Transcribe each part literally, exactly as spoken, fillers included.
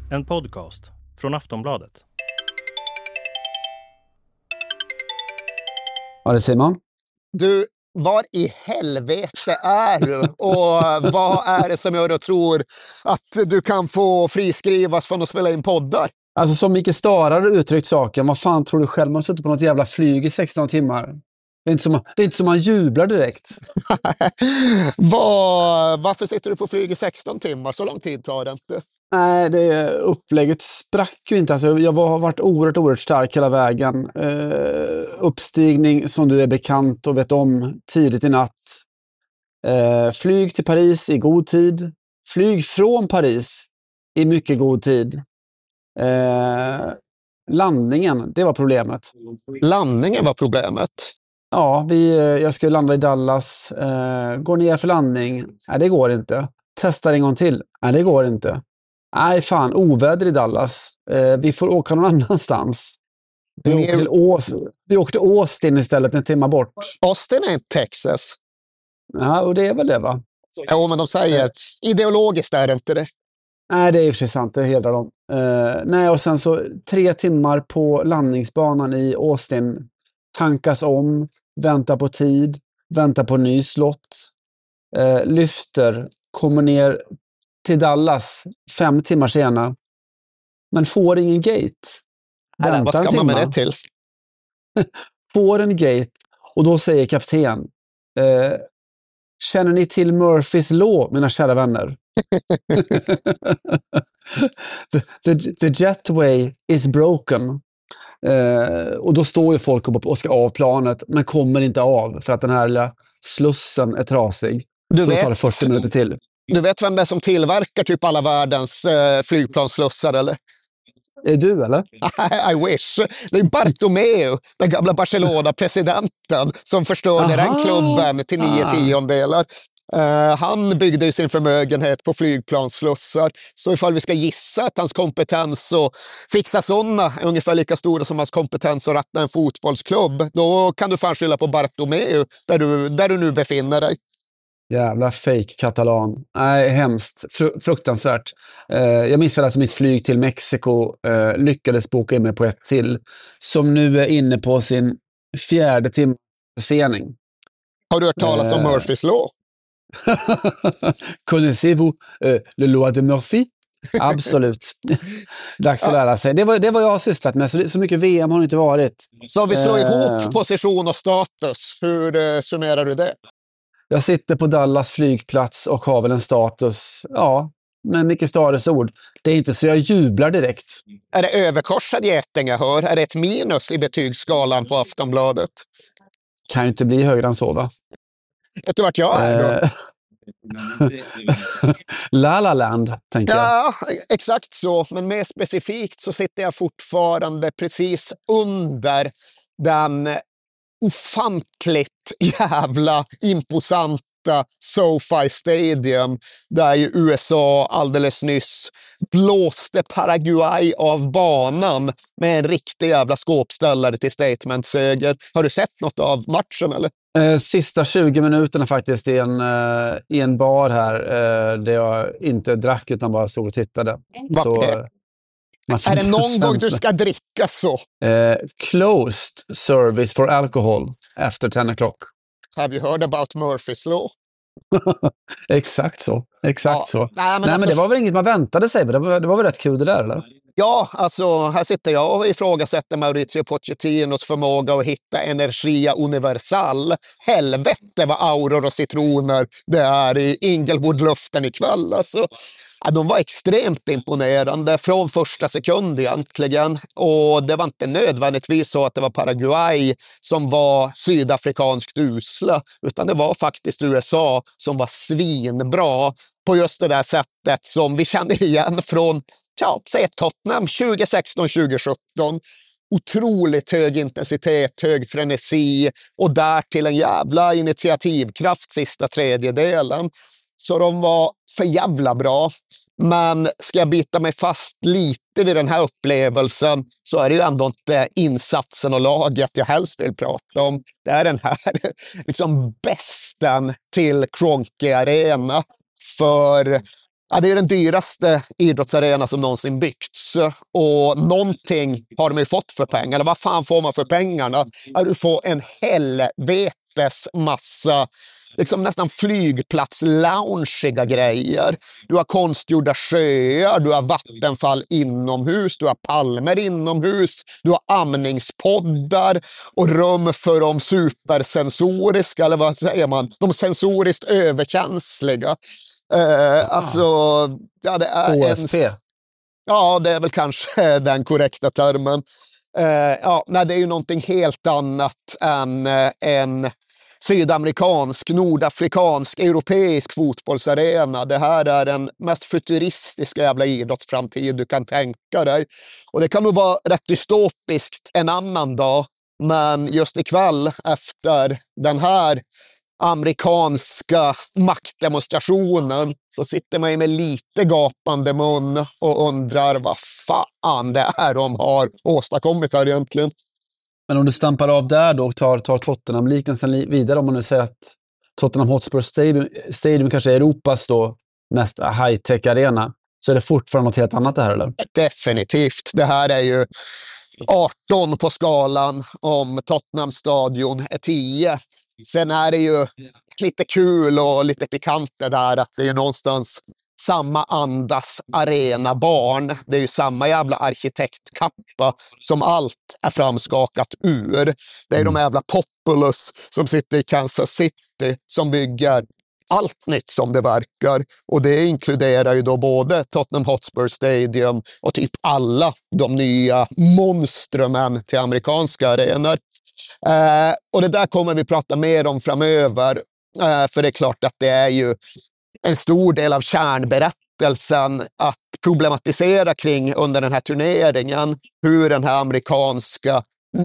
En podcast från Aftonbladet. Ja, det Simon. Du, var i helvete är du? Och vad är det som gör att tror att du kan få friskrivas från att spela in poddar? Alltså som Micke Stara hade uttryckt saken, vad fan tror du själv? Man har suttit på något jävla flyg i sexton timmar. Det är inte som man, det är inte som man jublar direkt. Var, varför sitter du på flyg i sexton timmar? Så lång tid tar det inte. Nej, det upplägget sprack ju inte. Alltså, jag var, har varit oerhört, oerhört stark hela vägen. Eh, uppstigning som du är bekant och vet om tidigt i natt. Eh, flyg till Paris i god tid. Flyg från Paris i mycket god tid. Eh, landningen, det var problemet. Landningen var problemet? Ja, vi, jag ska landa i Dallas. Eh, går ner för landning. Nej, det går inte. Testar en gång till. Nej, det går inte. Nej, fan. Oväder i Dallas. Eh, vi får åka någon annanstans. Vi, Ner... åkte till Ås, vi åkte till Austin istället en timme bort. Austin är inte Texas. Ja, och det är väl det, va? Ja, men de säger ideologiskt är det inte det. Nej, det är ju för sig sant. Det hedrar dem. Eh, nej, och sen så tre timmar på landningsbanan i Austin. Tankas om, vänta på tid, vänta på ny slott, eh, lyfter, kommer ner till Dallas fem timmar senare, men får ingen gate. Väntar vad ska man med det till? Får en gate, och då säger kapten, eh, känner ni till Murphys law, mina kära vänner? the, the, the jetway is broken. Eh, och då står ju folk upp och ska av planet, men kommer inte av för att den här lilla slussen är trasig. Du så vet, tar det fyrtio minuter till. Du vet vem det är som tillverkar typ alla världens eh, flygplansslussar, eller? Är du, eller? I wish. Det är Bartomeu, den gamla Barcelona-presidenten, som förstörde Aha. den klubben till nio Ah. tiondelar. Uh, han byggde ju sin förmögenhet på flygplansslussar. Så ifall vi ska gissa att hans kompetens att fixa sådana är ungefär lika stora som hans kompetens att ratta en fotbollsklubb, då kan du fan skylla på Bartomeu där du, där du nu befinner dig. Jävla fake katalan. Nej, hemskt. Fru- fruktansvärt. Eh, jag missade alltså mitt flyg till Mexiko. Eh, lyckades boka in mig på ett till. Som nu är inne på sin fjärde timme försening. Har du hört talas om Eh. Murphys law? Connaissez-vous euh, le loi de Murphy? Absolut. Dags att lära sig. Det var, det var jag har sysslat med. Så, det, så mycket V M har det inte varit. Så vi slår Eh. ihop position och status. Hur eh, summerar du det? Jag sitter på Dallas flygplats och har väl en status, ja, med Micke Stares ord. Det är inte så jag jublar direkt. Är det överkorsad geting jag hör? Är det ett minus i betygsskalan på Aftonbladet? Kan ju inte bli högre än så, va? Vet du vart jag är då? Eh. La La Land, tänker jag. Ja, exakt så. Men mer specifikt så sitter jag fortfarande precis under den ofantligt jävla imposanta SoFi Stadium där ju U S A alldeles nyss blåste Paraguay av banan med en riktig jävla skåpställare till statementseger. Har du sett något av matchen, eller? Eh, sista tjugo minuterna faktiskt i en, eh, i en bar här eh, där jag inte drack utan bara stod och tittade. Varför Så, det? man Är det får någon känsla. gång du ska dricka så? Eh, closed service for alcohol after ten o'clock. Have you heard about Murphys law? Exakt så. Exakt Ja, så. nej, men Nej, alltså- men det var väl inget man väntade sig. Det var, det var väl rätt kul det där, eller? Ja, alltså här sitter jag och ifrågasätter Mauricio Pochettinos förmåga att hitta energia universal. Helvete vad auror och citroner det är i Inglewood-luften ikväll. Alltså, ja, de var extremt imponerande från första sekund egentligen. Och det var inte nödvändigtvis så att det var Paraguay som var sydafrikanskt usla, utan det var faktiskt U S A som var svinbra på just det där sättet som vi känner igen från, ja, säg Tottenham tjugo sexton tjugo sjutton. Otroligt hög intensitet, hög frenesi och därtill en jävla initiativkraft sista tredjedelen. Så de var för jävla bra. Men ska jag bita mig fast lite vid den här upplevelsen så är det ju ändå inte insatsen och laget jag helst vill prata om. Det är den här liksom bästen till Kroenke Arena. För Ja, det är den dyraste idrottsarena som någonsin byggts. Och någonting har de ju fått för pengar. Eller vad fan får man för pengarna? Ja, du får en helvetes massa liksom nästan flygplats-loungeiga grejer. Du har konstgjorda sjöar, du har vattenfall inomhus, du har palmer inomhus, du har amningspoddar och rum för de supersensoriska, eller vad säger man, de sensoriskt överkänsliga. Uh, alltså, ja, det är O S P. En, ja, det är väl kanske den korrekta termen. Uh, ja, nej, det är ju någonting helt annat än uh, en sydamerikansk, nordafrikansk, europeisk fotbollsarena. Det här är den mest futuristiska jävla idrottsframtid du kan tänka dig. Och det kan nog vara rätt dystopiskt en annan dag, men just ikväll efter den här amerikanska maktdemonstrationen så sitter man ju med lite gapande mun och undrar vad fan det är de har åstadkommit här egentligen. Men om du stampar av där då och tar, tar Tottenham-liknelsen vidare, om man nu säger att Tottenham Hotspur Stadium, Stadium kanske är Europas då mest high-tech-arena, så är det fortfarande något helt annat det här, eller? Definitivt. Det här är ju arton på skalan om Tottenham stadion är tio. Sen är det ju lite kul och lite pikant det där att det är någonstans samma andas arena barn. Det är ju samma jävla arkitektkappa som allt är framskakat ur. Det är de jävla Populus som sitter i Kansas City som bygger allt nytt som det verkar. Och det inkluderar ju då både Tottenham Hotspur Stadium och typ alla de nya monstrumen till amerikanska arenor. Eh, och det där kommer vi prata mer om framöver. Eh, för det är klart att det är ju en stor del av kärnberättelsen att problematisera kring under den här turneringen. Hur den här amerikanska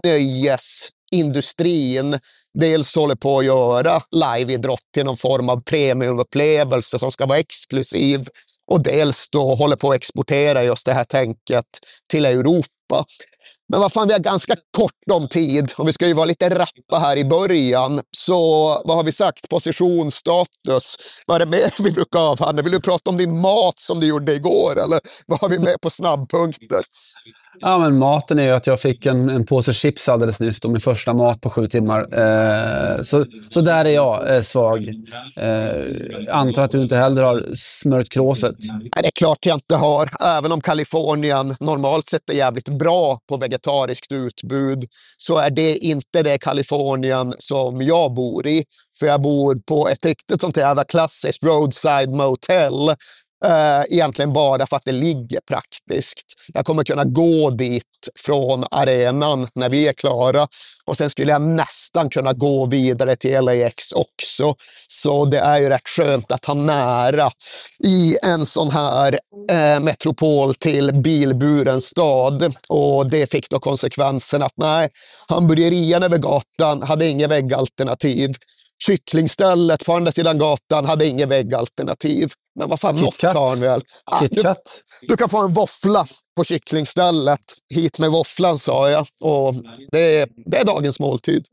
nöjesindustrin dels håller på att göra liveidrott till någon form av premiumupplevelse som ska vara exklusiv. Och dels då håller på att exportera just det här tänket till Europa. Men vad fan, vi har ganska kort om tid och vi ska ju vara lite rappa här i början. Så vad har vi sagt? Positionsstatus. Vad är det mer vi brukar avhandla? Vill du prata om din mat som du gjorde igår? Eller vad har vi med på snabbpunkter? Ja, men maten är ju att jag fick en, en påse chips alldeles nyss. Då, min första mat på sju timmar. Eh, så, så där är jag eh, svag. Eh, antar att du inte heller har smört kråset. Nej, det är klart jag inte har. Även om Kalifornien normalt sett är jävligt bra på vegetariskt utbud så är det inte det Kalifornien som jag bor i. För jag bor på ett riktigt sånt jävla klassiskt roadside motel. Uh, egentligen bara för att det ligger praktiskt. Jag kommer kunna gå dit från arenan när vi är klara och sen skulle jag nästan kunna gå vidare till L A X också. Så det är ju rätt skönt att ha nära i en sån här uh, metropol till bilburen stad. Och det fick då konsekvensen att nej, hamburgerian över gatan hade inget väggalternativ. Kycklingstället på andra sidan gatan hade inget väggalternativ. Men vad fan, något har han väl. Ah, du, du kan få en våffla på kycklingstället. Hit med våfflan, sa jag. Och det är, det är dagens måltid.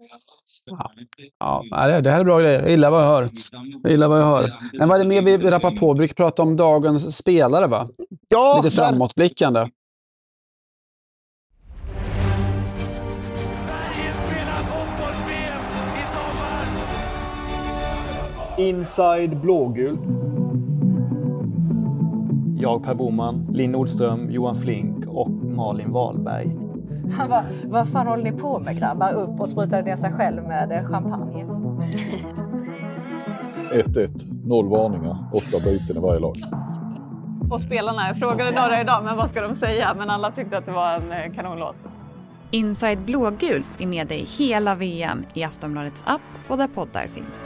Ja, ja, det här är bra grejer. Jag gillar vad jag hör. Jag gillar vad jag hör. Men vad är det mer vi rappar på? Vi brukar prata om dagens spelare, va? Ja, lite framåtblickande. Inside blågult. Jag, Per Boman, Linn Nordström, Johan Flink och Malin Wahlberg. Vad va fan håller ni på med, grabbar? Upp och sprutar ner sig själv med champagne. ett ett, noll varningar, åtta byten i varje lag. Och spelarna, jag frågade några idag, men vad ska de säga? Men alla tyckte att det var en kanonlåt. Inside blågult är med dig hela V M i Aftonbladets app och där poddar finns.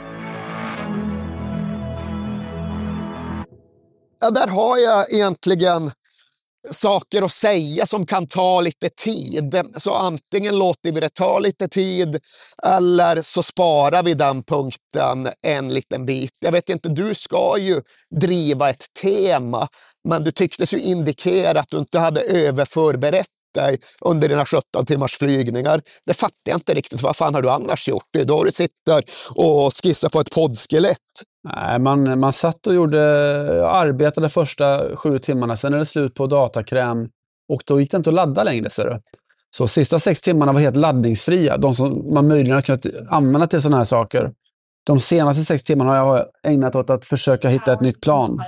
Ja, där har jag egentligen saker att säga som kan ta lite tid. Så antingen låter vi det ta lite tid eller så sparar vi den punkten en liten bit. Jag vet inte, du ska ju driva ett tema, men du tycktes ju indikera att du inte hade överförberett dig under dina sjutton timmars flygningar. Det fattar jag inte riktigt. Vad fan har du annars gjort? Då du sitter och skissar på ett poddskelett. Nej, man, man satt och gjorde, arbetade första sju timmarna, sen är det slut på datakräm och då gick det inte att ladda längre. Så, det. så sista sex timmarna var helt laddningsfria, de som man möjligen har kunnat använda till sådana här saker. De senaste sex timmarna har jag ägnat åt att försöka hitta ett nytt plan.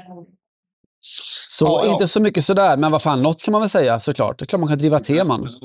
Så Ja, ja. inte så mycket sådär, men vad fan, något kan man väl säga såklart. Det är klart man kan driva teman. Uh,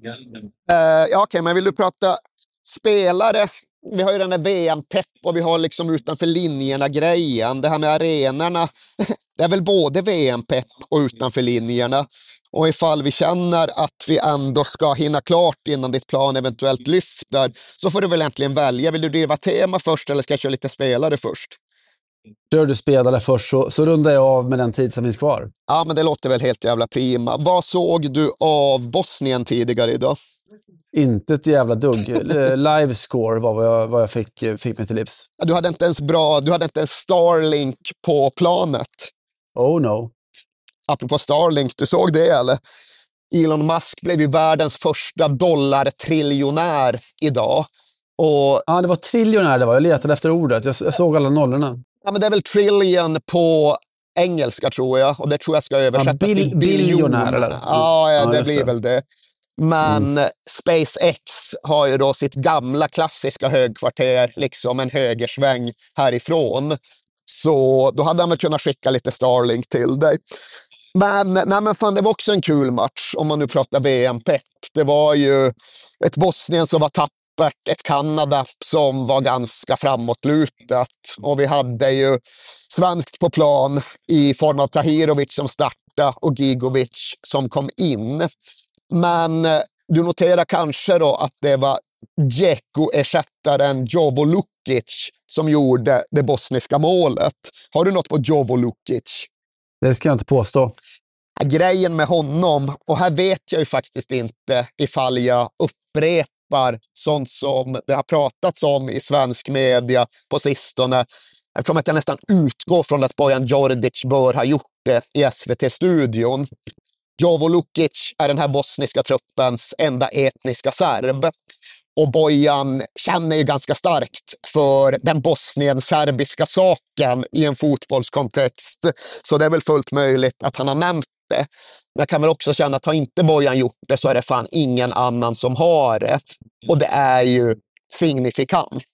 ja, okej, okay, men vill du prata spelare? Vi har ju den här V M-pepp och vi har liksom utanför linjerna grejen. Det här med arenorna, det är väl både V M-pepp och utanför linjerna. Och ifall vi känner att vi ändå ska hinna klart innan ditt plan eventuellt lyfter, så får du väl äntligen välja. Vill du driva tema först eller ska jag köra lite spelare först? Kör du spelare först så, så rundar jag av med den tid som finns kvar. Ja, men det låter väl helt jävla prima. Vad såg du av Bosnien tidigare idag? Inte ett jävla dugg. Live score var vad jag, vad jag fick, fick mig till livs. Du hade inte ens bra, du hade inte ens Starlink på planet. Oh no. Apropå Starlink, du såg det eller? Elon Musk blev ju världens första dollartriljonär idag. Och, ja, det var triljonär det var. Jag letade efter ordet. Jag, jag såg alla nollorna. Ja, men det är väl trillion på engelska tror jag. Och det tror jag ska översättas ja, bil, till biljonär. Eller? Ja, ja, ja, det blir det. väl det. Men mm. SpaceX har ju då sitt gamla klassiska högkvarter, liksom en högersväng härifrån. Så då hade han väl kunnat skicka lite Starlink till dig. Men, nej men fan, det var också en kul match om man nu pratar V M-pepp. Det var ju ett Bosnien som var tappert, ett Kanada som var ganska framåtlutat. Och vi hade ju svenskt på plan i form av Tahirovic som startade och Gigovic som kom in. Men du noterar kanske då att det var Dzeko-ersättaren Jovo Lukic som gjorde det bosniska målet. Har du något på Jovo Lukic? Det ska jag inte påstå. Grejen med honom, och här vet jag ju faktiskt inte ifall jag upprepar sånt som det har pratats om i svensk media på sistone, eftersom att jag nästan utgår från att Bojan Djordjic bör ha gjort det i S V T-studion. Jovo Lukic är den här bosniska truppens enda etniska serb. Och Bojan känner ju ganska starkt för den bosnien-serbiska saken i en fotbollskontext. Så det är väl fullt möjligt att han har nämnt det. Men jag kan väl också känna att har inte Bojan gjort det så är det fan ingen annan som har det. Och det är ju signifikant.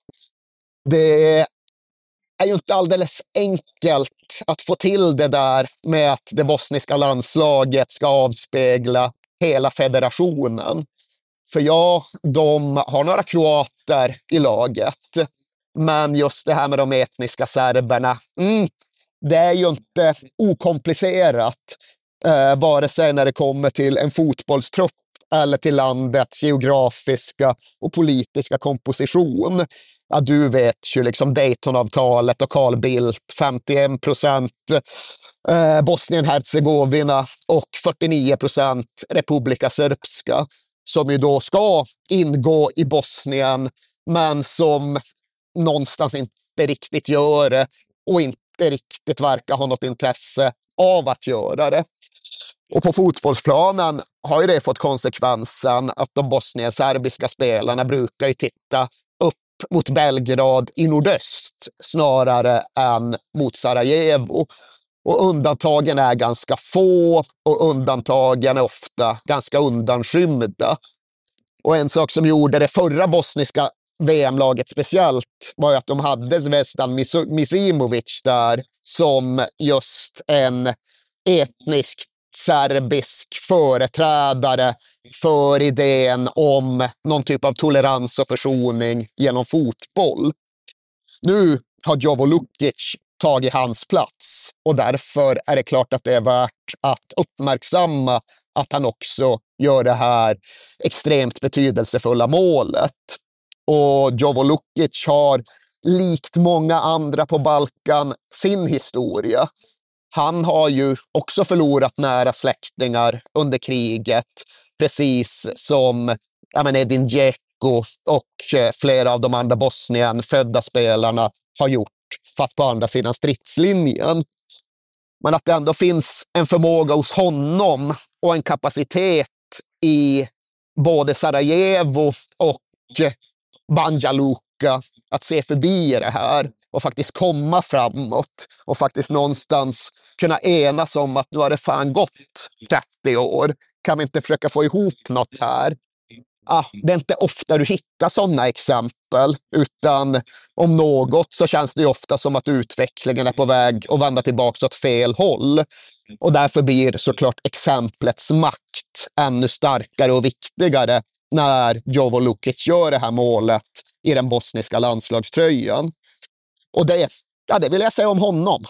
Det är ju inte alldeles enkelt att få till det där med att det bosniska landslaget ska avspegla hela federationen. För ja, de har några kroater i laget. Men just det här med de etniska serberna, mm, det är ju inte okomplicerat. Eh, vare sig när det kommer till en fotbollstrupp eller till landets geografiska och politiska komposition. Ja, du vet ju liksom Daytonavtalet och Carl Bildt, femtioen procent eh, Bosnien-Herzegovina och fyrtionio procent Republika Srpska. Som ju då ska ingå i Bosnien, men som någonstans inte riktigt gör det och inte riktigt verkar ha något intresse av att göra det. Och på fotbollsplanen har ju det fått konsekvensen att de bosnien-serbiska spelarna brukar ju titta upp mot Belgrad i nordöst snarare än mot Sarajevo. Och undantagen är ganska få och undantagen är ofta ganska undanskymda. Och en sak som gjorde det förra bosniska V M-laget speciellt var att de hade Zvezdan Misimovic där som just en etnisk serbisk företrädare för idén om någon typ av tolerans och försoning genom fotboll. Nu har Jovo Lukic tagit hans plats och därför är det klart att det är värt att uppmärksamma att han också gör det här extremt betydelsefulla målet. Och Jovo Lukic har likt många andra på Balkan sin historia. Han har ju också förlorat nära släktingar under kriget, precis som ja men Edin Dzeko och flera av de andra Bosnien födda spelarna har gjort, fast på andra sidan stridslinjen. Men att det ändå finns en förmåga hos honom och en kapacitet i både Sarajevo och Banja Luka att se förbi det här. och faktiskt komma framåt och faktiskt någonstans kunna enas om att nu har det fan gått trettio år. Kan vi inte försöka få ihop något här? Ah, det är inte ofta du hittar sådana exempel, utan om något så känns det ju ofta som att utvecklingen är på väg att vända tillbaka åt fel håll. Och därför blir såklart exemplets makt ännu starkare och viktigare när Jovo Lukic gör det här målet i den bosniska landslagströjan. Och det, ja, det vill jag säga om honom.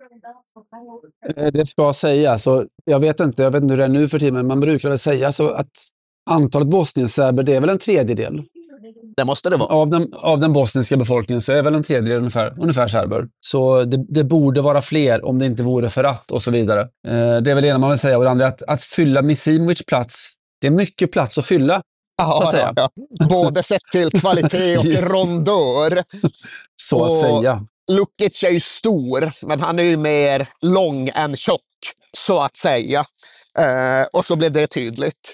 Det ska sägas, så jag vet inte, jag vet inte hur det är nu för tiden, men man brukar väl säga så att antalet bosnienserber, det är väl en tredjedel. Det måste det vara. Av den, av den bosniska befolkningen så är väl en tredjedel ungefär, ungefär serber. Så det, det borde vara fler om det inte vore för att och så vidare. Eh, det är väl det ena man vill säga. Och det andra är att, att fylla Misimovic plats, det är mycket plats att fylla. Ja, så att säga. ja, ja. Både sett till kvalitet och rondör. Så att och säga. Lukic är ju stor, men han är ju mer lång än tjock, så att säga. Eh, och så blev det tydligt.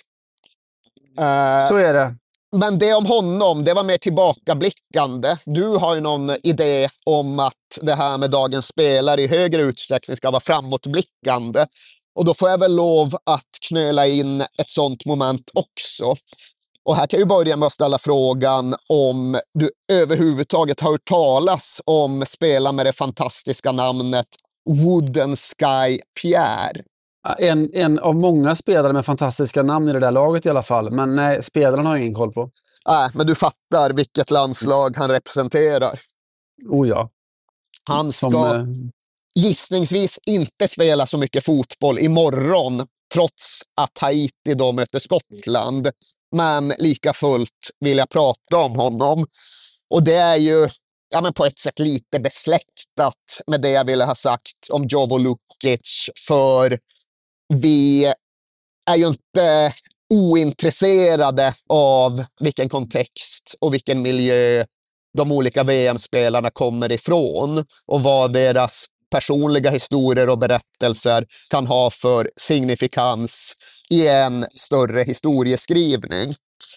Eh, så är det. Men det om honom, det var mer tillbakablickande. Du har ju någon idé om att det här med dagens spelare i högre utsträckning ska vara framåtblickande. Och då får jag väl lov att knöla in ett sånt moment också. Och här kan jag börja med att ställa frågan om du överhuvudtaget har hört talas om spelare med det fantastiska namnet Wooden Sky Pierre. En, en av många spelare med fantastiska namn i det där laget i alla fall. Men nej, spelaren har jag ingen koll på. Nej, men du fattar vilket landslag han representerar. Oh ja. Han ska Som, eh... gissningsvis inte spela så mycket fotboll imorgon, trots att Haiti då möter Skottland. Men lika fullt vill jag prata om honom. Och det är ju ja, men på ett sätt lite besläktat med det jag ville ha sagt om Jovo Lukic, för vi är ju inte ointresserade av vilken kontext och vilken miljö de olika V M-spelarna kommer ifrån och vad deras personliga historier och berättelser kan ha för signifikans i en större historieskrivning.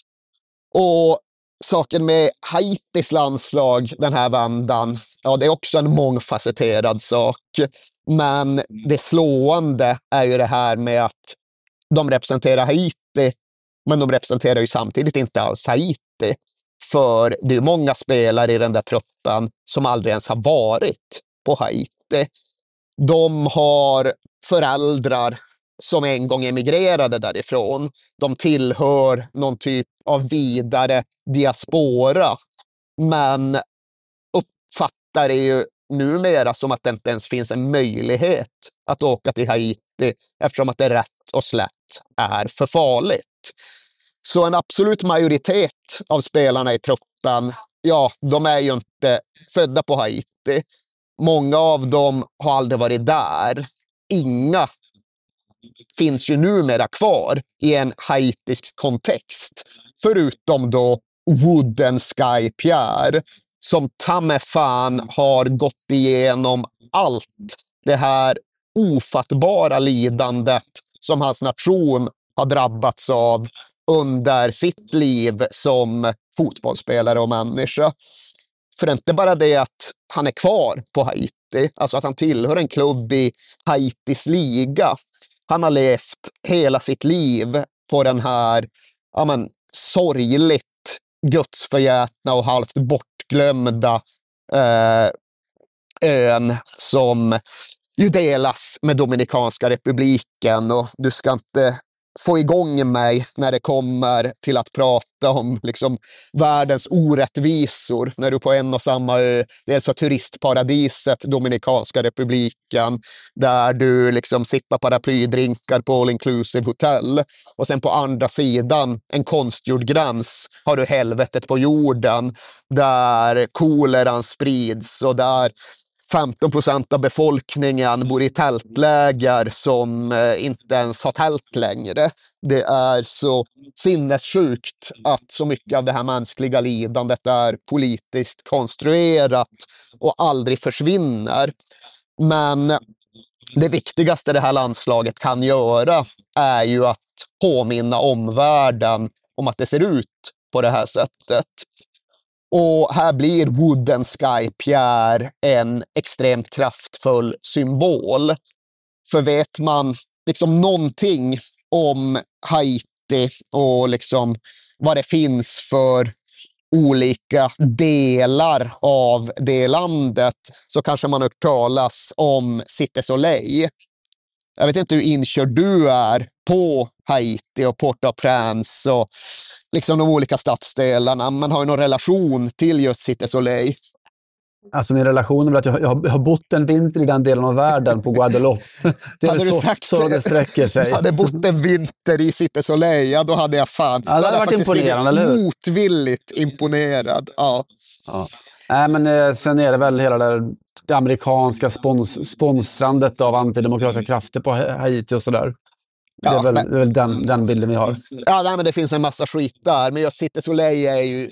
Och saken med Haitis landslag den här vändan, ja, det är också en mångfacetterad sak. Men det slående är ju det här med att de representerar Haiti, men de representerar ju samtidigt inte alls Haiti. För det är många spelare i den där truppen som aldrig ens har varit på Haiti. De har föräldrar som en gång emigrerade därifrån. De tillhör någon typ av vidare diaspora, men uppfattar det ju numera som att det inte ens finns en möjlighet att åka till Haiti eftersom att det rätt och slätt är för farligt. Så en absolut majoritet av spelarna i truppen, ja, de är ju inte födda på Haiti. Många av dem har aldrig varit där. Inga finns ju numera kvar i en haitisk kontext. Förutom då Wooden Sky Pierre, som ta med fan har gått igenom allt det här ofattbara lidandet som hans nation har drabbats av under sitt liv som fotbollsspelare och människa. För det är inte bara det att han är kvar på Haiti, alltså att han tillhör en klubb i Haitis liga. Han har levt hela sitt liv på den här ja men, sorgligt gudsförgätna och halvt bortglömda eh, ön som ju delas med Dominikanska republiken. Och du ska inte få igång mig när det kommer till att prata om liksom världens orättvisor när du på en och samma ö, dels har turistparadiset Dominikanska republiken där du liksom sippar paraplydrinkar på all inclusive hotell, och sen på andra sidan en konstgjord gräns har du helvetet på jorden där koleran sprids och där femton procent av befolkningen bor i tältläger som eh, inte ens har tält längre. Det är så sinnessjukt att så mycket av det här mänskliga lidandet är politiskt konstruerat och aldrig försvinner. Men det viktigaste det här landslaget kan göra är ju att påminna omvärlden om att det ser ut på det här sättet. Och här blir Wooden Sky Pierre en extremt kraftfull symbol. För vet man liksom någonting om Haiti och liksom vad det finns för olika delar av det landet, så kanske man har hört talas om Cité Soleil. Jag vet inte hur inkörd du är på Haiti och Port-au-Prince och liksom de olika stadsdelarna. Man har ju någon relation till just Cité Soleil. Alltså min relation är väl att jag, jag, har, jag har bott en vinter i den delen av världen på Guadeloupe. Det är hade väl du så, sagt, så det sträcker sig. Jag hade bott en vinter i Cité Soleil, ja, då hade jag fan... Ja, det hade varit imponerande, eller hur? Motvilligt imponerad, ja. Ja. Nej, men eh, sen är det väl hela det, det amerikanska spons, sponsrandet av antidemokratiska krafter på Haiti och sådär. Det är Ja, väl, men, det är väl den, den bilden vi har. Ja, nej, men det finns en massa skit där. Men just Cité Soleil är ju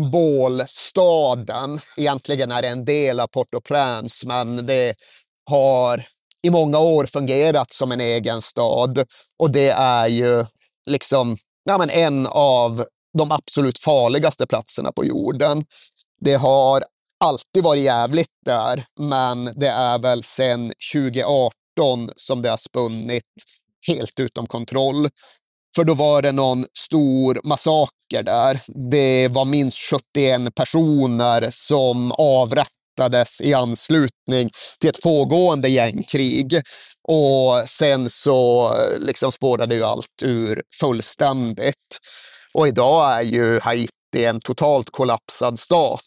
symbolstaden. Egentligen är det en del av Port-au-Prince, men det har i många år fungerat som en egen stad. Och det är ju liksom ja, men en av de absolut farligaste platserna på jorden. Det har alltid varit jävligt där, men det är väl sedan tjugo arton som det har spunnit helt utom kontroll. För då var det någon stor massaker där. Det var minst sjuttioen personer som avrättades i anslutning till ett pågående gängkrig. Och sen så liksom spårade ju allt ur fullständigt. Och idag är ju Haiti en totalt kollapsad stat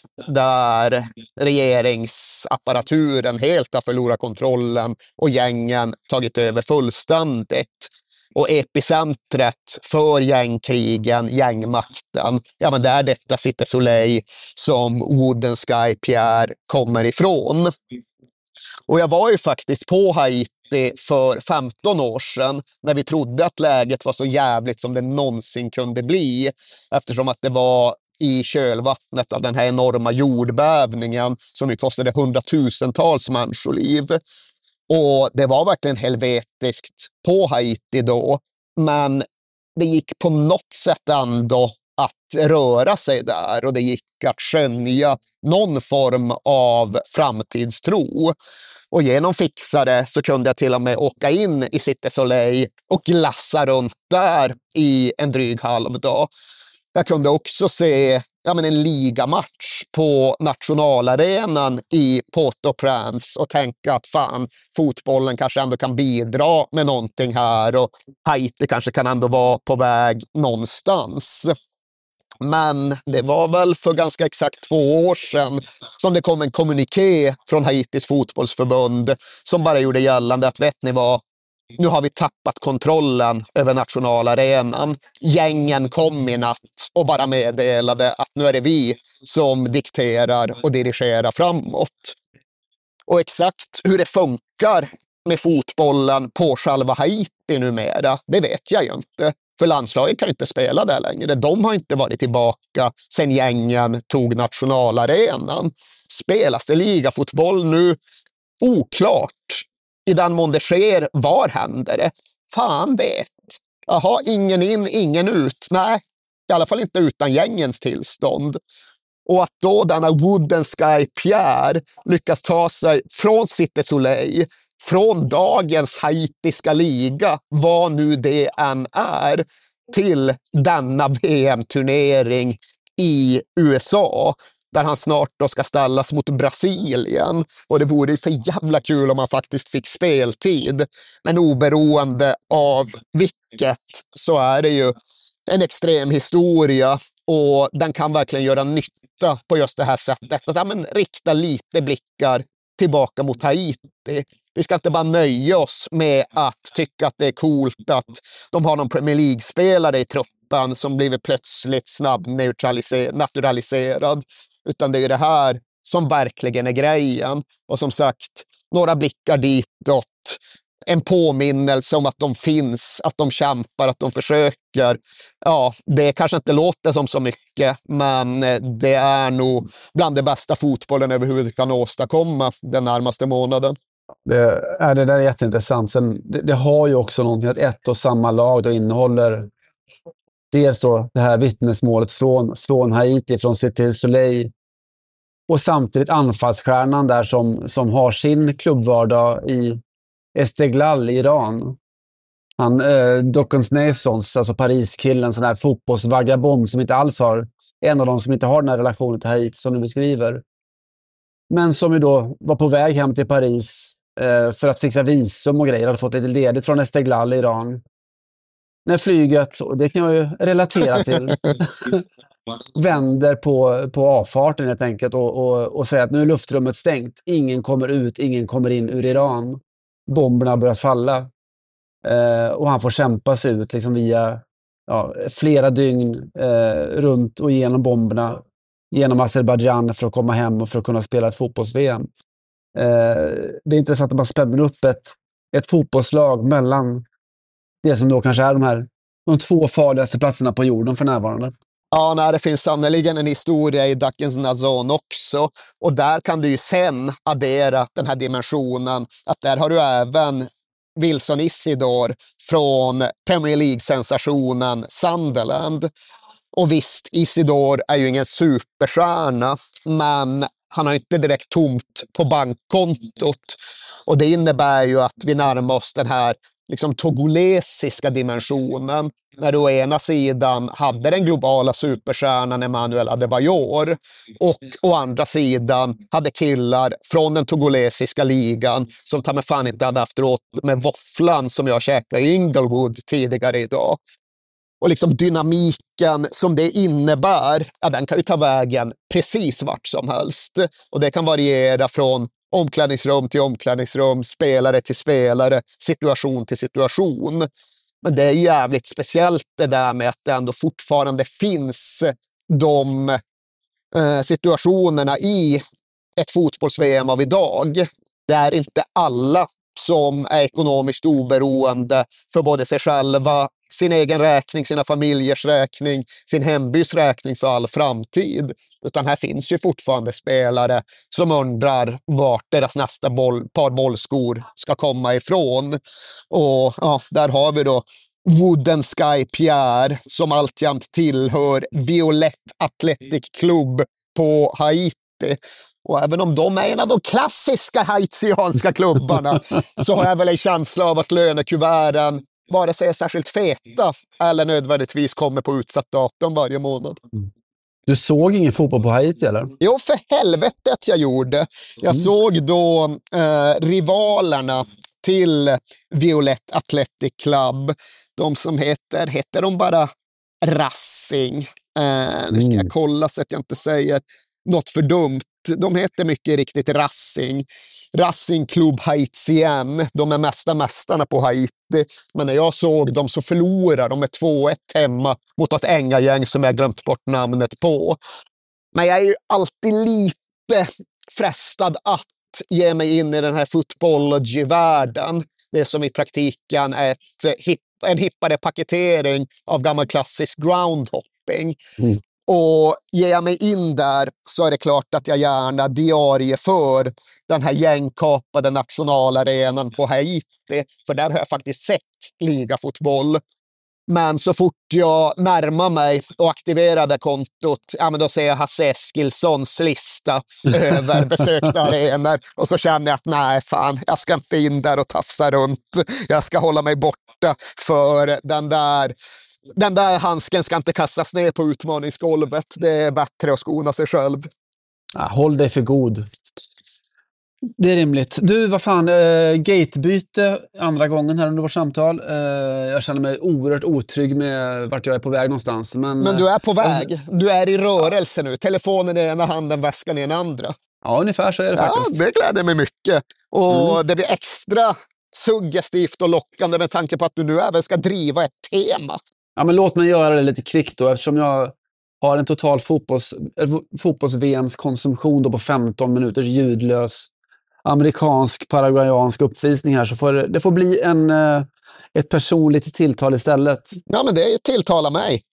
där regeringsapparaturen helt har förlorat kontrollen och gängen tagit över fullständigt. Och epicentret för gängkrigen, gängmakten, ja men det är detta Cité Soleil som Wooden Sky Pierre kommer ifrån. Och jag var ju faktiskt på Haiti för femton år sedan när vi trodde att läget var så jävligt som det någonsin kunde bli, eftersom att det var i kölvattnet av den här enorma jordbävningen som ju kostade hundratusentals människoliv. Och det var verkligen helvetiskt på Haiti då, men det gick på något sätt ändå att röra sig där och det gick att skönja någon form av framtidstro. Och genom fixare så kunde jag till och med åka in i Cité Soleil och glassa runt där i en dryg halvdag. Jag kunde också se ja, men en ligamatch på nationalarenan i Port-au-Prince och tänka att fan, fotbollen kanske ändå kan bidra med någonting här och Haiti kanske kan ändå vara på väg någonstans. Men det var väl för ganska exakt två år sedan som det kom en kommuniké från Haitis fotbollsförbund som bara gjorde gällande att vet ni vad, nu har vi tappat kontrollen över nationalarenan. Gängen kom i natt och bara meddelade att nu är det vi som dikterar och dirigerar framåt. Och exakt hur det funkar med fotbollen på själva Haiti numera, det vet jag ju inte. För landslaget kan inte spela där längre. De har inte varit tillbaka sedan gängen tog nationalarenan. Spelas det ligafotboll nu? Oklart. I den mån det sker, var händer det? Fan vet. Jaha, ingen in, ingen ut. Nej, i alla fall inte utan gängens tillstånd. Och att då denna Wooden Sky Pierre lyckas ta sig från Cité Soleil, från dagens haitiska liga, vad nu det än är, till denna V M-turnering i U S A, där han snart då ska ställas mot Brasilien. Och det vore för jävla kul om han faktiskt fick speltid. Men oberoende av vilket så är det ju en extrem historia och den kan verkligen göra nytta på just det här sättet. Att ja, men, rikta lite blickar tillbaka mot Haiti. Vi ska inte bara nöja oss med att tycka att det är coolt att de har någon Premier League-spelare i truppen som blivit plötsligt snabb naturaliserad. Utan det är det här som verkligen är grejen. Och som sagt, några blickar ditåt. En påminnelse om att de finns, att de kämpar, att de försöker. Ja, det kanske inte låter som så mycket, men det är nog bland det bästa fotbollen överhuvudtaget kan åstadkomma den närmaste månaden. Det, är, det där är jätteintressant. Sen, det, det har ju också någonting att ett och samma lag då innehåller dels då det här vittnesmålet från, från Haiti, från Cité Soleil, och samtidigt anfallsstjärnan där som, som har sin klubbvardag i Esteghlal i Iran. Han, eh, Dokens Naisons, alltså Paris-killen, sån här fotbollsvagabond som inte alls har, en av de som inte har den här relationen till Haiti som du beskriver. Men som ju då var på väg hem till Paris eh, för att fixa visum och grejer. Hade fått lite ledigt från Esteghlal i Iran. När flyget, och det kan jag ju relatera till, vänder på, på avfarten helt enkelt och, och, och säger att nu är luftrummet stängt. Ingen kommer ut, ingen kommer in ur Iran. Bomberna börjar falla. Eh, och han får kämpa sig ut liksom via ja, flera dygn eh, runt och genom bomberna. Genom Azerbaijan för att komma hem och för att kunna spela ett fotbolls-V M. Eh, det är intressant att man spänner upp ett, ett fotbollslag mellan det som då kanske är de här de två farligaste platserna på jorden för närvarande. Ja, nej, det finns sannoliken en historia i Dakens Nazon också. Och där kan du ju sen addera den här dimensionen. Att där har du även Wilson Isidore från Premier League-sensationen Sunderland. Och visst, Isidore är ju ingen superstjärna, men han har inte direkt tomt på bankkontot. Och det innebär ju att vi närmar oss den här liksom togolesiska dimensionen. När du å ena sidan hade den globala superstjärnan Emmanuel Adebayor och å andra sidan hade killar från den togolesiska ligan som ta mig fan inte hade haft råd med våfflan som jag käkade i Inglewood tidigare idag. Och liksom dynamiken som det innebär, ja, den kan ju ta vägen precis vart som helst. Och det kan variera från omklädningsrum till omklädningsrum, spelare till spelare, situation till situation. Men det är jävligt speciellt det där med att det ändå fortfarande finns de eh, situationerna i ett fotbolls-V M av idag. Det är inte alla som är ekonomiskt oberoende för både sig själva, sin egen räkning, sina familjers räkning, sin hembys räkning för all framtid. Utan här finns ju fortfarande spelare som undrar vart deras nästa boll, par bollskor ska komma ifrån. Och ja, där har vi då Wooden Sky Pierre som alltjämt tillhör Violette Athletic Club på Haiti. Och även om de är en av de klassiska haitianska klubbarna så har jag väl en känsla av att lönekuverten vare sig är särskilt feta eller nödvändigtvis kommer på utsatt datum varje månad. Du såg ingen fotboll på Haiti eller? Jo, för helvetet jag gjorde. Jag mm. såg då eh, rivalerna till Violette Athletic Club. De som heter, heter de bara Racing? Eh, nu ska jag kolla så att jag inte säger något för dumt. De heter mycket riktigt Racing. Racing Club Haitien. De är mesta mästarna på Haiti. Men när jag såg dem så förlorade de med två ett hemma mot ett ängagäng som jag glömt bort namnet på. Men jag är ju alltid lite frestad att ge mig in i den här footballogy-världen. Det som i praktiken är ett hip, en hippare paketering av gammal klassisk groundhopping. Mm. Och ger jag mig in där så är det klart att jag gärna diarieför den här gängkapade nationalarenan på Haiti. För där har jag faktiskt sett ligafotboll. Men så fort jag närmar mig och aktiverar det kontot, ja, men då ser jag Hasse Eskilssons lista över besökta arenor. Och så känner jag att nej fan, jag ska inte in där och tafsa runt. Jag ska hålla mig borta för den där... Den där handsken ska inte kastas ner på utmaningsgolvet. Det är bättre att skona sig själv. Ja, håll dig för god. Det är rimligt. Du, vad fan, äh, gatebyte andra gången här under vårt samtal. Äh, jag känner mig oerhört otrygg med vart jag är på väg någonstans. Men, men du är på väg. Alltså, du är i rörelse nu. Telefonen i ena handen, väskan i en andra. Ja, ungefär så är det ja, faktiskt. Det gläder mig mycket. Och mm. det blir extra suggestivt och lockande med tanke på att du nu även ska driva ett tema. Ja, men låt mig göra det lite kvickt då, eftersom jag har en total fotbolls, fotbolls-V Ms konsumtion då på femton minuters ljudlös amerikansk, paraguayansk uppvisning här, så får det, det får bli en, ett personligt tilltal istället. Ja, men det tilltalar mig.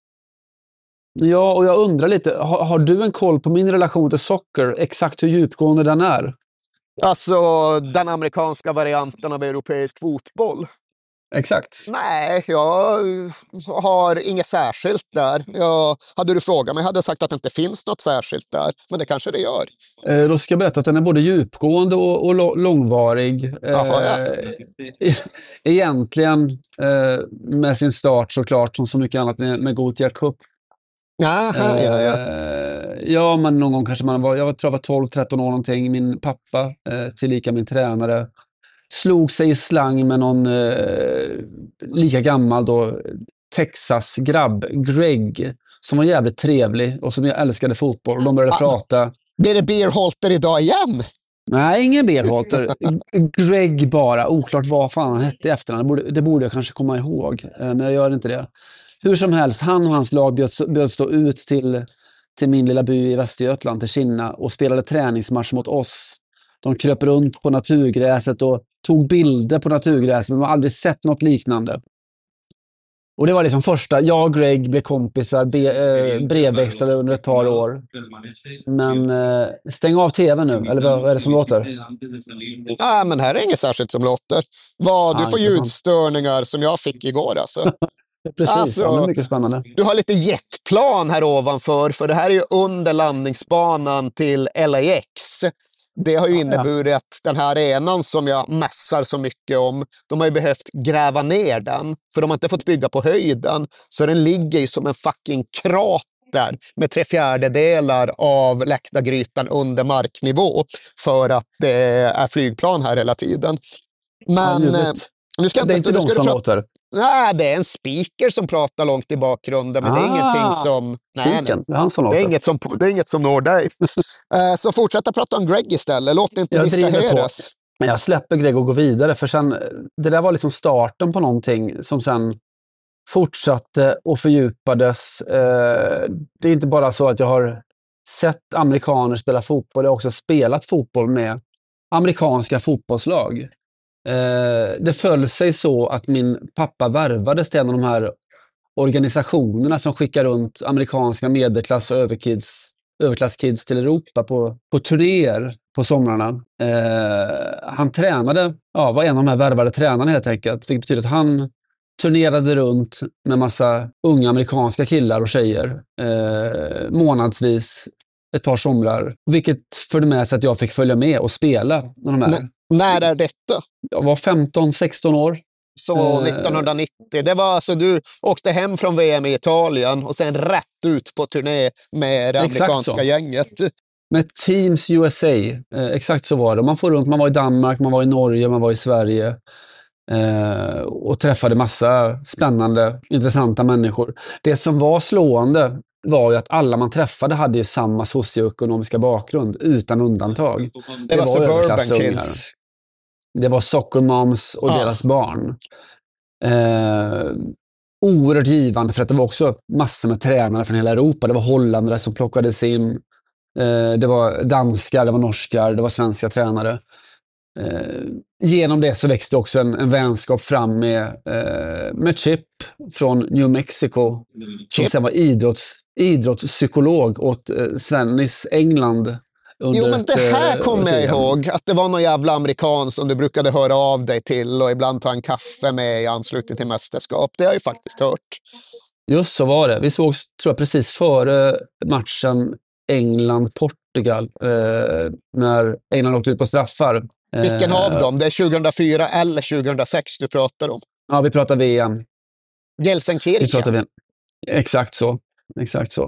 Ja, och jag undrar lite, har, har du en koll på min relation till socker, exakt hur djupgående den är? Alltså, den amerikanska varianten av europeisk fotboll. exakt. Nej, jag har inget särskilt där. Jag, hade du frågat mig hade jag sagt att det inte finns något särskilt där. Men det kanske det gör. Eh, då ska jag berätta att den är både djupgående och, och lo- långvarig. Eh, Jaha, ja. e- Egentligen eh, med sin start såklart som så mycket annat med, med Gothia Cup. Jaha, ja, ja. Eh, ja, men någon gång kanske man var, jag tror jag var tolv tretton år någonting. Min pappa, eh, tillika min tränare, slog sig i slang med någon eh, lika gammal då, Texas-grabb, Greg, som var jävligt trevlig och som jag älskade fotboll. Och de började Ah. prata. Blir det Beerholter idag igen? Nej, ingen Beerholter. Greg bara. Oklart vad fan han hette i efternamn. Det borde, det borde jag kanske komma ihåg, eh, men jag gör inte det. Hur som helst, han och hans lag bjöd, bjöd stå ut till, till min lilla by i Västergötland, till Kinna, och spelade träningsmatch mot oss. De kröp runt på naturgräset och tog bilder på naturgräset. De har aldrig sett något liknande. Och det var liksom första, jag och Greg blev kompisar, be, eh, brevväxlade under ett par år. Men eh, stäng av tvn nu, eller vad, vad är det som låter? Nej, men här är inget särskilt som låter. Vad, du Ah, får intressant. ljudstörningar som jag fick igår alltså. Precis, Alltså- ja, det är mycket spännande. Du har lite jetplan här ovanför, för det här är ju under landningsbanan till L A X. Det har ju inneburit att den här arenan som jag mässar så mycket om, de har ju behövt gräva ner den, för de har inte fått bygga på höjden. Så den ligger ju som en fucking krater med tre fjärdedelar av läktargrytan under marknivå, för att det är flygplan här hela tiden. Men Ja, eh, ljuvligt. nu ska jag Det är inte... inte nu de ska som du prata- låter. Nej, det är en speaker som pratar långt i bakgrunden, men det är Ah, ingenting som... Nej, nej. Spiken, det är han som Det låter. är, inget som, det är inget som når dig. Eh, Så fortsätta prata om Greg istället. Låt inte Jag driver på. distraheras. Men jag släpper Greg och går vidare, för sen, det där var liksom starten på någonting som sen fortsatte och fördjupades. Eh, det är inte bara så att jag har sett amerikaner spela fotboll, jag har också spelat fotboll med amerikanska fotbollslag. Eh, det föll sig så att min pappa värvades till en av de här organisationerna som skickar runt amerikanska medelklass- och överkids, överklasskids till Europa på, på turnéer på somrarna. Eh, han tränade, ja, var en av de här värvade tränarna helt enkelt, vilket betyder att han turnerade runt med massa unga amerikanska killar och tjejer eh, månadsvis ett par somrar, vilket förde med sig att jag fick följa med och spela med de här. N- när är detta? Jag var femton sexton år. Så Eh. nittonhundranittio. Det var alltså du åkte hem från V M i Italien och sen rätt ut på turné med det Exakt amerikanska så. gänget. Med Teams U S A, eh, exakt så var det. Man får runt, man var i Danmark, man var i Norge, man var i Sverige eh, och träffade massa spännande, intressanta människor. Det som var slående var ju att alla man träffade hade ju samma socioekonomiska bakgrund, utan undantag. Det var suburban överklassungar. kids. Det var soccer moms och Ja. deras barn. Eh, oerhört givande, för att det var också massor med tränare från hela Europa. Det var holländare som plockades in. Eh, det var danskar, det var norskar, det var svenska tränare. Eh, genom det så växte också en, en vänskap fram med, eh, med Chip från New Mexico. Som Chip? sen var idrotts, idrottspsykolog åt eh, Svennis England. Under Jo, men det ett, här eh, kommer jag tiden. ihåg. Att det var någon jävla amerikan som du brukade höra av dig till och ibland ta en kaffe med i anslutning till mästerskap. Det har jag ju faktiskt hört. Just så var det. Vi såg, tror jag, precis före matchen England-Portugal, eh, när England åkte ut på straffar. Eh, Vilken av dem? Det är tjugohundrafyra eller tjugohundrasex du pratar om. Ja, vi pratar V M. Vi pratar Gelsenkirchen. V M. Exakt så. Exakt så.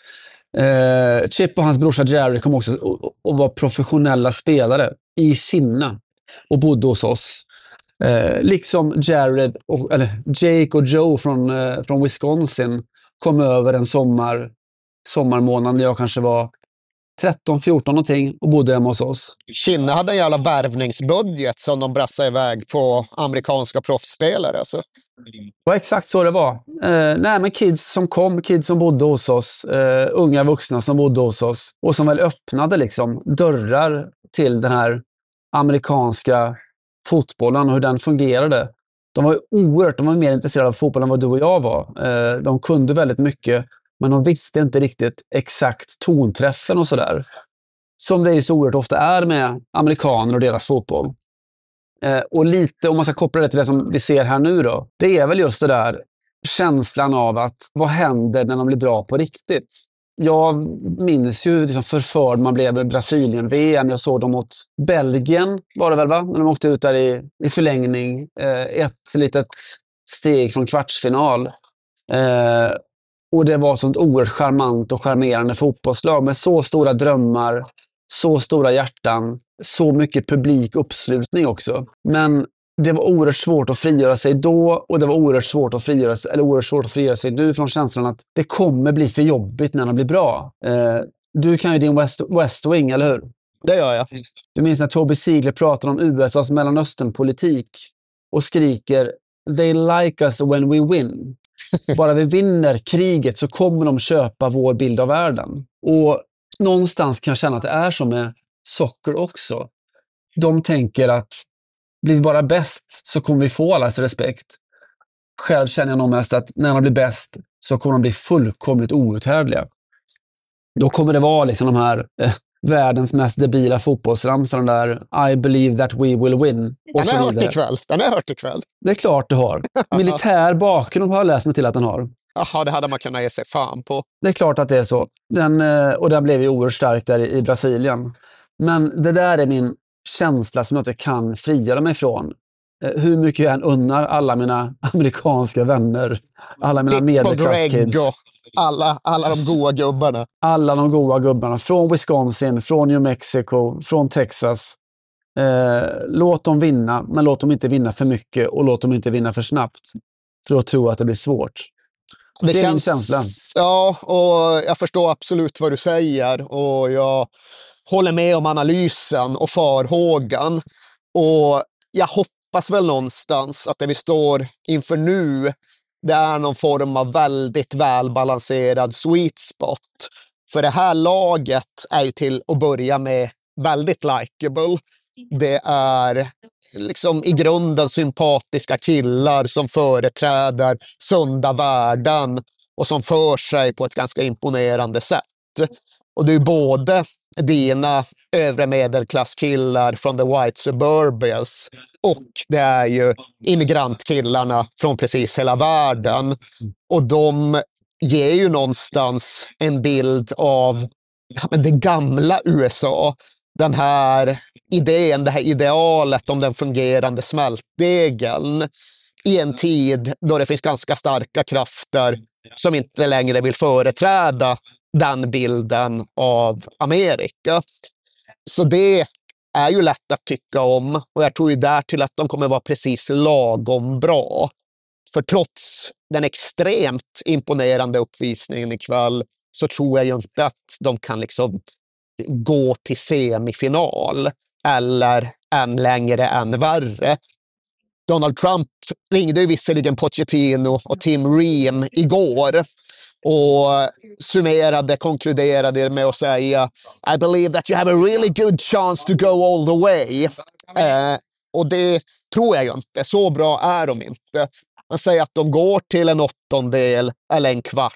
Eh, Chip och hans brorsa Jerry kom också och, och var professionella spelare i Kina och bodde hos oss. Eh, liksom Jared och, eller Jake och Joe från, eh, från Wisconsin kom över en sommar sommarmånad när jag kanske var tretton fjorton någonting och bodde hemma hos oss. Kina hade en jävla värvningsbudget som de brassade iväg på amerikanska proffsspelare. Alltså. Det var exakt så det var. Eh, nej, men kids som kom, kids som bodde hos oss, eh, unga vuxna som bodde hos oss och som väl öppnade liksom dörrar till den här amerikanska fotbollen och hur den fungerade. De var ju oerhört, de var mer intresserade av fotboll än vad du och jag var. Eh, de kunde väldigt mycket, men de visste inte riktigt exakt tonträffen och sådär. Som det ju så oerhört ofta är med amerikaner och deras fotboll. Eh, och lite, om man ska koppla det till det som vi ser här nu då, det är väl just det där känslan av att vad händer när de blir bra på riktigt? Jag minns ju liksom förförd man blev i Brasilien-V M. Jag såg dem mot Belgien, var det väl va? När de åkte ut där i, i förlängning. Eh, ett litet steg från kvartsfinal. Eh, och det var sånt oerhört charmant och charmerande fotbollslag med så stora drömmar, så stora hjärtan, så mycket publik uppslutning också. Men det var oerhört svårt att frigöra sig då, och det var oerhört svårt att frigöra sig, eller oerhört svårt att frigöra sig nu från känslan att det kommer bli för jobbigt när de blir bra. Eh, du kan ju din West, West Wing, eller hur? Det gör jag. Du minns när Toby Ziegler pratar om U S A:s Mellanösternpolitik och skriker "They like us when we win." Bara vi vinner kriget så kommer de köpa vår bild av världen. Och någonstans kan jag känna att det är som med socker också. De tänker att blir vi bara bäst så kommer vi få allas respekt. Själv känner jag nog mest att när de blir bäst så kommer de bli fullkomligt outhärdliga. Då kommer det vara liksom de här eh, världens mest debila fotbollsramsar, den där I believe that we will win. Den har jag hört ikväll. Den har jag hört ikväll. Det är klart du har. Militär bakgrund har jag läst mig till att den har. Jaha, det hade man kunnat ge sig fan på. Det är klart att det är så. Den, och den blev ju oerhört stark där i Brasilien. Men det där är min känsla som jag inte kan frigöra mig från. Hur mycket jag än unnar alla mina amerikanska vänner, alla mina medelklasskids. Alla, alla de goa gubbarna. Alla de goa gubbarna. Från Wisconsin, från New Mexico, från Texas. Eh, låt dem vinna, men låt dem inte vinna för mycket och låt dem inte vinna för snabbt. För att tro att det blir svårt. Det, det är känns, min känsla. Ja, och jag förstår absolut vad du säger. Och jag håller med om analysen och farhågan. Och jag hoppas väl någonstans att det vi står inför nu, det är någon form av väldigt välbalanserad sweet spot. För det här laget är ju till att börja med väldigt likeable. Det är liksom i grunden sympatiska killar som företräder sunda värden och som för sig på ett ganska imponerande sätt. Och det är både dina övre medelklasskillar från the white suburbias och det är ju immigrantkillarna från precis hela världen. Och de ger ju någonstans en bild av ja, det gamla U S A. Den här idén, det här idealet om den fungerande smältdegeln i en tid då det finns ganska starka krafter som inte längre vill företräda den bilden av Amerika. Så det är ju lätt att tycka om och jag tror ju där till att de kommer vara precis lagom bra. För trots den extremt imponerande uppvisningen ikväll så tror jag ju inte att de kan liksom gå till semifinal eller än längre än värre. Donald Trump ringde ju visserligen Pochettino och Tim Ream igår och summerade, konkluderade med att säga I believe that you have a really good chance to go all the way. Eh, och det tror jag ju inte. Så bra är de inte. Man säger att de går till en åttondel eller en kvart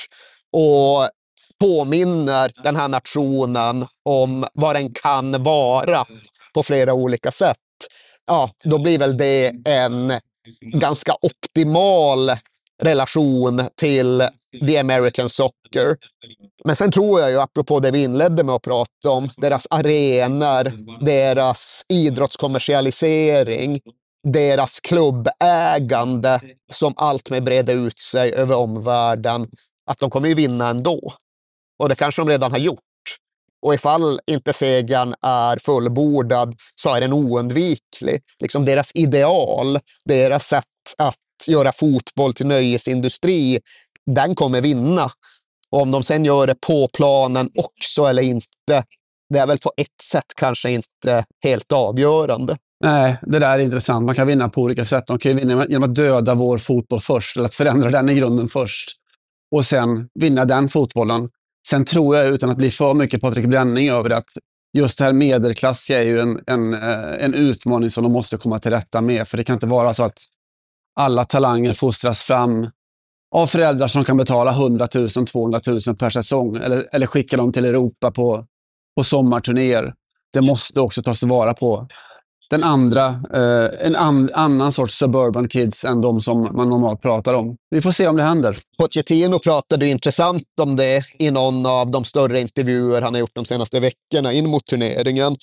och påminner den här nationen om vad den kan vara på flera olika sätt. Ja, då blir väl det en ganska optimal relation till the American soccer. Men sen tror jag ju, apropå det vi inledde med att prata om, deras arenor, deras idrottskommersialisering, deras klubbägande som allt med breda ut sig över omvärlden, att de kommer ju vinna ändå. Och det kanske de redan har gjort. Och ifall inte segern är fullbordad så är den oundviklig. Liksom deras ideal, deras sätt att göra fotboll till nöjesindustri, den kommer vinna. Och om de sen gör det på planen också eller inte, det är väl på ett sätt kanske inte helt avgörande. Nej, det där är intressant. Man kan vinna på olika sätt. De kan ju vinna genom att döda vår fotboll först, eller att förändra den i grunden först. Och sen vinna den fotbollen. Sen tror jag, utan att bli för mycket Patrik Bränning över det, att just det här medelklassiga är ju en, en, en utmaning som de måste komma till rätta med. För det kan inte vara så att alla talanger fostras fram av föräldrar som kan betala hundratusen, tvåhundratusen per säsong. Eller, eller skicka dem till Europa på, på sommarturnéer. Det måste också tas tillvara på den andra, eh, en an, annan sorts suburban kids än de som man normalt pratar om. Vi får se om det händer. Pochettino pratade intressant om det i någon av de större intervjuer han har gjort de senaste veckorna in mot turneringen.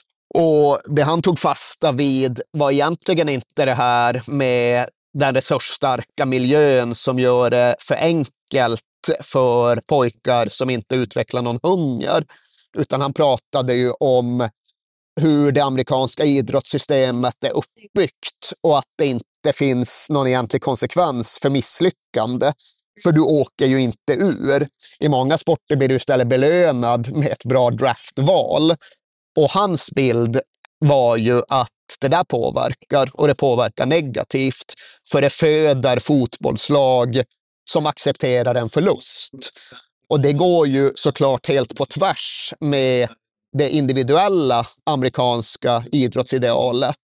Och det han tog fasta vid var egentligen inte det här med den resursstarka miljön som gör det för enkelt för pojkar som inte utvecklar någon hunger. Utan han pratade ju om hur det amerikanska idrottssystemet är uppbyggt och att det inte finns någon egentlig konsekvens för misslyckande. För du åker ju inte ur. I många sporter blir du istället belönad med ett bra draftval. Och hans bild var ju att det där påverkar, och det påverkar negativt. För det föder fotbollslag som accepterar en förlust. Och det går ju såklart helt på tvärs med det individuella amerikanska idrottsidealet,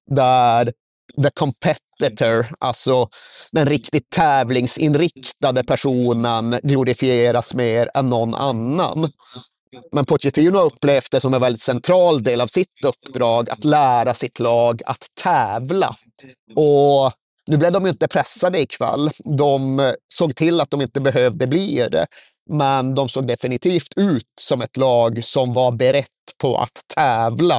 där the competitor, alltså den riktigt tävlingsinriktade personen, glorifieras mer än någon annan. Men Pochettino har upplevt det som en väldigt central del av sitt uppdrag att lära sitt lag att tävla. Och nu blev de ju inte pressade ikväll. De såg till att de inte behövde bli det. Men de såg definitivt ut som ett lag som var berett på att tävla.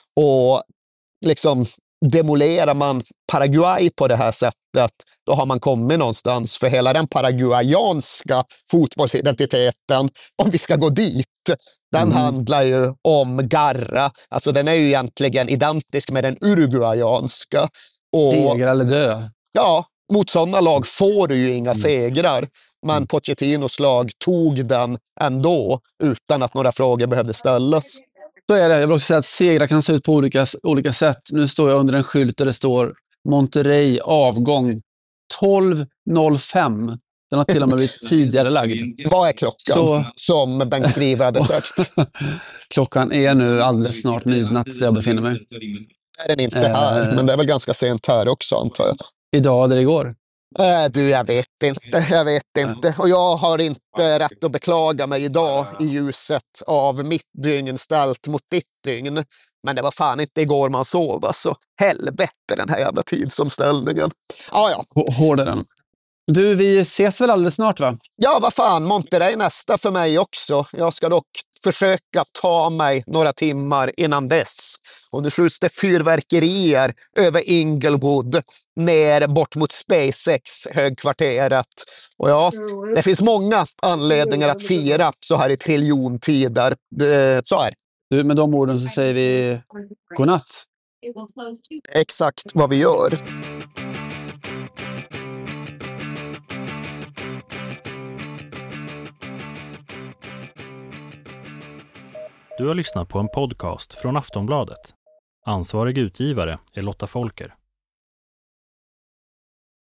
Och liksom demolerar man Paraguay på det här sättet, då har man kommit någonstans. För hela den paraguayanska fotbollsidentiteten, om vi ska gå dit, den mm. handlar ju om garra. Alltså den är ju egentligen identisk med den uruguayanska. Och, segra eller dö. Ja, mot sådana lag får du ju inga mm. segrar. Men Pochettinos lag tog den ändå utan att några frågor behövde ställas. Så är det. Jag vill också säga att segrar kan se ut på olika, olika sätt. Nu står jag under en skylt där det står Monterrey avgång tolv noll fem. Den har till och med blivit tidigare lagd. Vad är klockan? Så, som Bengt Grive hade sagt. Klockan är nu alldeles snart midnatt där jag befinner mig. Är den inte här, eh, men det är väl ganska sent här också, antar jag. Idag eller igår? Äh, du, jag vet inte. Jag vet inte. Och jag har inte rätt att beklaga mig idag i ljuset av mitt dygn ställt mot ditt dygn. Men det var fan inte igår man sov, alltså. Helvete den här jävla tidsomställningen. Ah, ja, ja. Hårdare den. Du, vi ses väl alldeles snart, va? Ja, vad fan. Monterrey nästa för mig också. Jag ska dock försöka ta mig några timmar innan dess. Och nu skjuts det fyrverkerier över Inglewood ner bort mot SpaceX högkvarteret. Och ja, det finns många anledningar att fira så här i triljontider. Det, så här. Du, med de orden så säger vi godnatt. Exakt vad vi gör. Du har lyssnat på en podcast från Aftonbladet. Ansvarig utgivare är Lotta Folker.